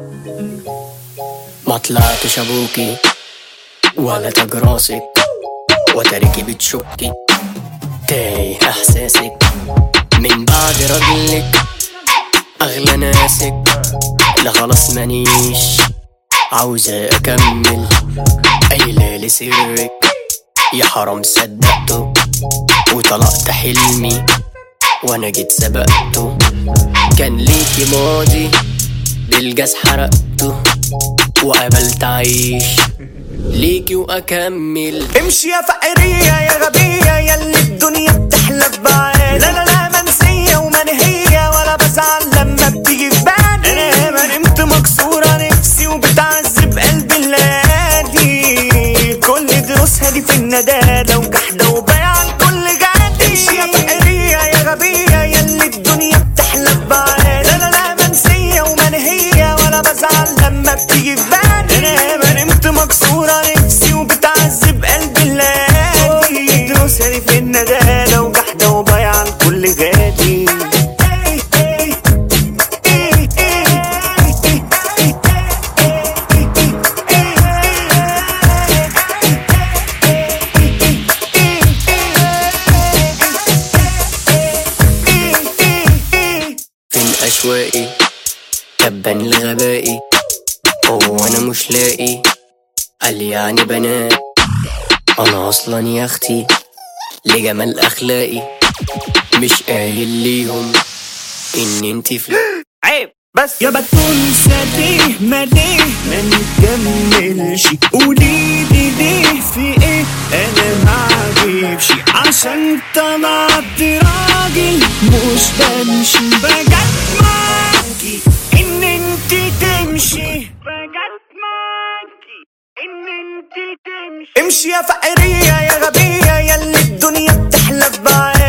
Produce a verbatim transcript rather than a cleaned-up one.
ما طلعتش ابوكي ولا تاج راسك، وتاريكي بتشكي تايه احساسك من بعد رجلك اغلى ناسك. لا خلاص مانيش عاوزة اكمل، قايلة سرك يا حرام صدقته، وطلقت حلمي وانا جيت سبقته. كان ليكي ماضي بالجاز حرقته، وقبلت عيش ليكي واكمل. امشي يا فقرية يا غبية ياللي الدنيا بتحلف بعاد. لا لا لا منسية ومنهية ولا بزعل لما بتيجي في بالي. انا ما نمت مكسورة نفسي وبتعذب قلبي الليالي. كل دروسها دي في الندالة وجحدة وبيع الكل جادي. امشي يا فقرية يا غبية ياللي الدنيا بتحلف بعاد. لا لا لا منسية ومنهية ولا بزعل لما بتيجي في بالي. انا ما نمت مكسورة نفسي وبتعذب قلبي الليالي. دروسها دي في الندالة وجحدة وبيع الكل غادي. فين أشواقي تبان لغبائي، هو أنا مش لاقي قال يعني بنات. أنا أصلا يا أختي لجمال أخلاقي مش قايل ليهم إن انتي فل عيب بس يا بتقول ساتيه ماليه ما نكملش. قوليلي ليه في ايه انا معجبش، عشان طلعت راجل مش بمشي. بجد معاكي ان انتي تمشي، بجد معاكي ان انتي تمشي. امشي يا فقرية يا غبية ياللي الدنيا بتحلف بعاد.